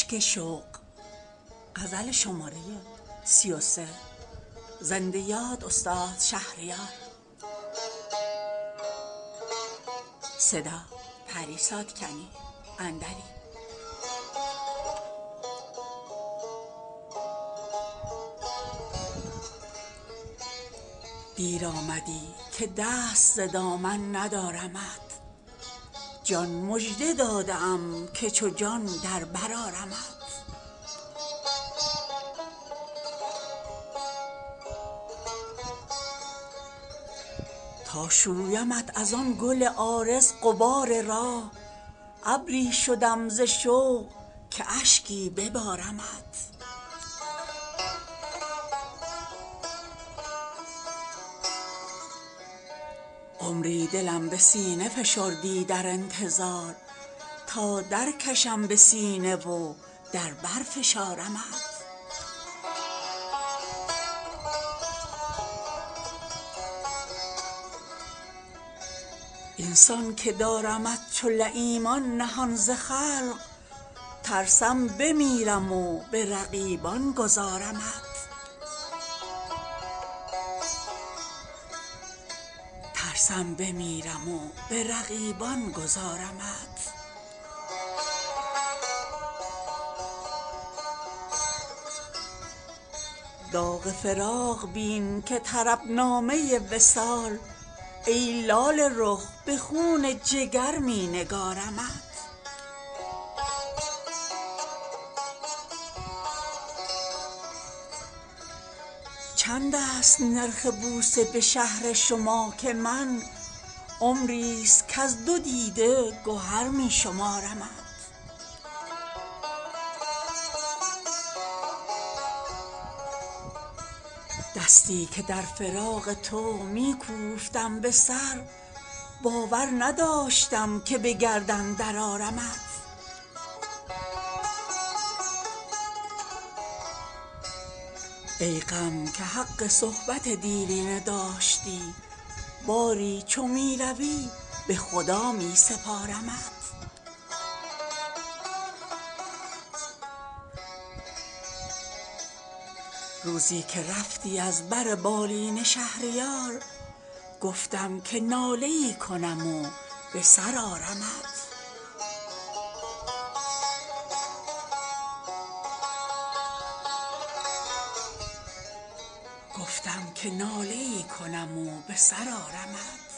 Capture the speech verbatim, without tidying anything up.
اشک شوق. غزل شماره سی و سه. زنده یاد استاد شهریار. صدا پریسا کنی اندری. دیر آمدی که دست ز دامن ندارمت، جان مژده داده ام که چو جان در بر آرمت. تا شویمت از آن گل عارض غبار راه، ابری شدم ز شوق که اشکی ببارمت. عمری دلم به سینه فشردی در انتظار، تا درکشم به سینه و در بر فشارمت. اینسان که دارمت چو لییمان نهان ز خلق، ترسم بمیرم و به رقیبان گذارمت. ترسم بمیرم و به رقیبان گذارمت. داغ فراق بین که طربنامه وصال، ای لاله رخ به خون جگر می نگارمت. چند است نرخ بوسه به شهر شما که من، عمریست کز دو دیده گهر می شمارمت. دستی که در فراق تو می کوفتم به سر، باور نداشتم که به گردن درآرمت. ای غم که حق صحبت دیرینه داشتی، باری چو می روی به خدا می سپارمت. روزی که رفتی از بر بالین شهریار، گفتم که ناله ای کنم و به سر آرمت. گفتم که ناله ای کنم و به سر آرمت.